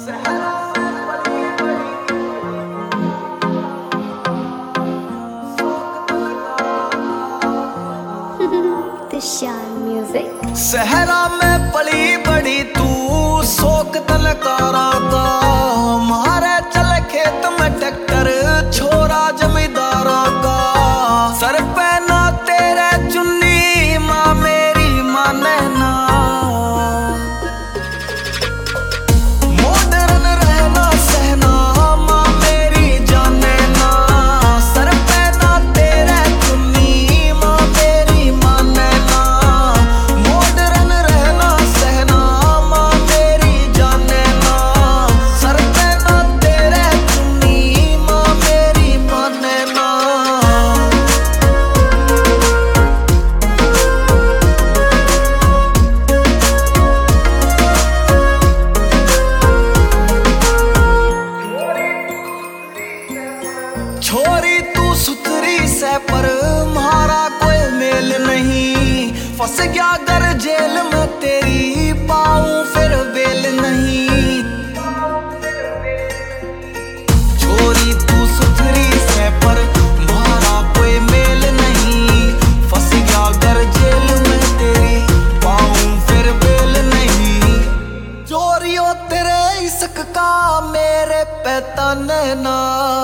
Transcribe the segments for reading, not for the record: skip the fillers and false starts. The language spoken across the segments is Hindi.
सहरा में पली बड़ी तू शौक तलकारा का, मारे चल खेत में ट्रैक्टर छोरा जमींदारा का। सर पे ना तेरे चुन्नी माँ मेरी माने ना, मॉडर्न रहना सहना माँ मेरी जाने ना। सर पे ना तेरे चुन्नी माँ मेरी माने ना, मॉडर्न रहना सहना माँ मेरी जाने ना। सर पे ना तेरे चुन्नी माँ मेरी माने ना। छोरी तू सुथरी से पर मारा कोई मेल नहीं, फंस गया अगर जेल में तेरी पाऊं फिर बेल नहीं। छोरी तू सुथरी से पर मारा कोई मेल नहीं, फंस गया अगर जेल में तेरी पाऊं फिर बेल नहीं। चोरियों तेरे इश्क का मेरे पे ताने ना,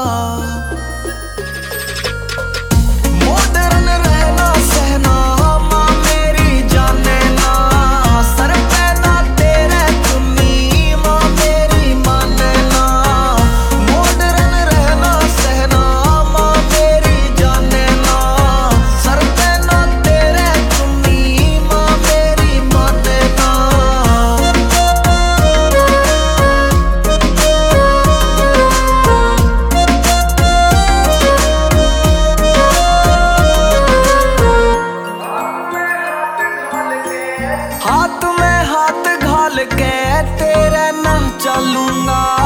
मॉडर्न रहना सहना माँ मेरी जाने ना। सर पे ना तेरे चुन्नी माँ मेरी माने ना, मॉडर्न रहना सहना माँ मेरी जाने ना। सर पे ना तेरे चुन्नी माँ मेरी माने ना। हाथ में हाथ घाल के तेरे ना चलूंगा,